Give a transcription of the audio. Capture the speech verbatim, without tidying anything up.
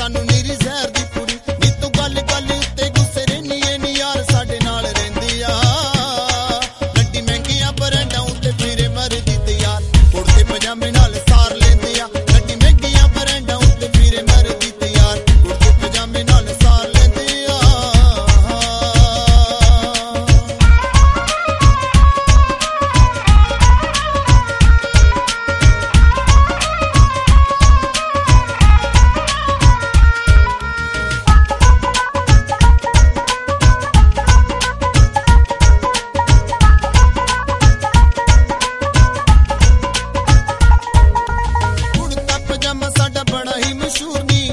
ਸਾਨੂੰ ਨੀਰੀ ਜ਼ਹਿਰ ਦੀ ਕੁੜੀ ਨੀ ਤੂੰ ਗੱਲ ਗੱਲ ਉੱਤੇ ਗੁੱਸੇ ਰਹਿਨੀ ਏ ਨੀ ਯਾਰ ਸਾਡੇ ਨਾਲ ਰਹਿੰਦੀ ਆ ਗੱਡੀ ਮਹਿੰਗੀਆਂ ਬਰੰਡਾਂ ਉੱਤੇ ਫਿਰੇ ਮਰਦੀ ਤੇ ਯਾਰ ਕੁੜਤੇ ਪਜਾਮੇ ਨਾਲ ਸਾਰ ਲੈਂਦੇ ਆ ਗੱਡੀ ਮਹਿੰਗੀਆਂ ਬਰੰਡਾਂ ਉੱਤੇ ਫਿਰੇ ਮਰਦੀ ਤੇ ਯਾਰ ਕੁੜਤੇ ਪਜਾਮੇ ਨਾਲ ਸਾਰ ਲੈਂਦੇ ਆ ਕੁੜਤਾ ਪਜਾਮਾ ਸਾਡਾ ਬੜਾ ਹੀ ਮਸ਼ਹੂਰ ਨੀ